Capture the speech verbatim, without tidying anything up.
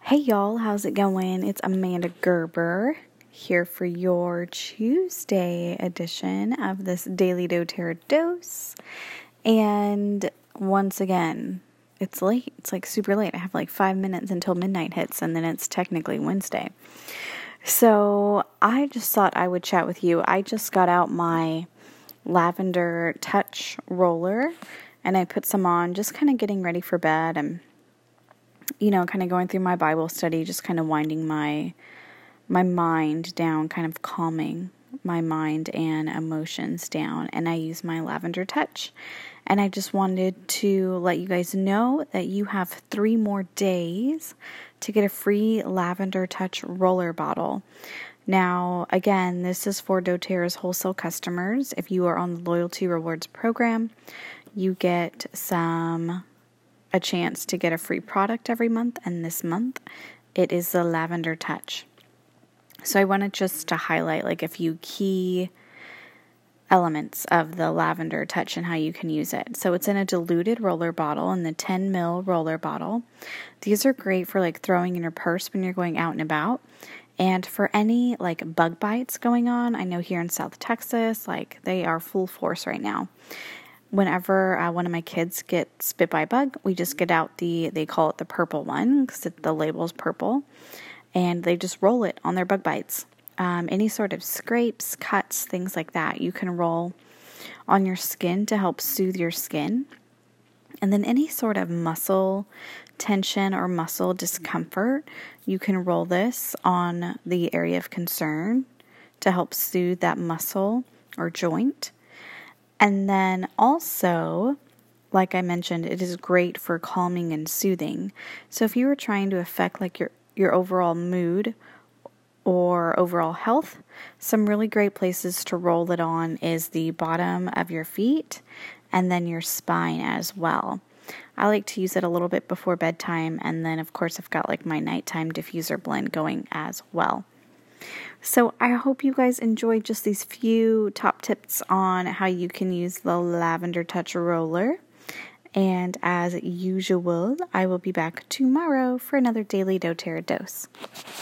Hey y'all, how's it going? It's Amanda Gerber here for your Tuesday edition of this Daily doTERRA Dose. And once again, it's late. It's like super late. I have like five minutes until midnight hits, and then it's technically Wednesday. So I just thought I would chat with you. I just got out my lavender touch roller, and I put some on, just kind of getting ready for bed and you know, kind of going through my Bible study, just kind of winding my my mind down, kind of calming my mind and emotions down. And I use my lavender touch. And I just wanted to let you guys know that you have three more days to get a free lavender touch roller bottle. Now, again, this is for doTERRA's wholesale customers. If you are on the Loyalty Rewards program, you get some... a chance to get a free product every month, and this month it is the Lavender Touch. So I wanted just to highlight like a few key elements of the Lavender Touch and how you can use it. So it's in a diluted roller bottle, in the ten mil roller bottle. These are great for like throwing in your purse when you're going out and about. And for any like bug bites going on, I know here in South Texas, like they are full force right now. Whenever uh, one of my kids gets bit by a bug, we just get out the, they call it the purple one, because the label's purple, and they just roll it on their bug bites. Um, any sort of scrapes, cuts, things like that, you can roll on your skin to help soothe your skin. And then any sort of muscle tension or muscle discomfort, you can roll this on the area of concern to help soothe that muscle or joint. And then also, like I mentioned, it is great for calming and soothing. So if you were trying to affect like your, your overall mood or overall health, some really great places to roll it on is the bottom of your feet and then your spine as well. I like to use it a little bit before bedtime, and then of course I've got like my nighttime diffuser blend going as well. So I hope you guys enjoyed just these few top tips on how you can use the Lavender Touch roller. And as usual, I will be back tomorrow for another Daily doTERRA Dose.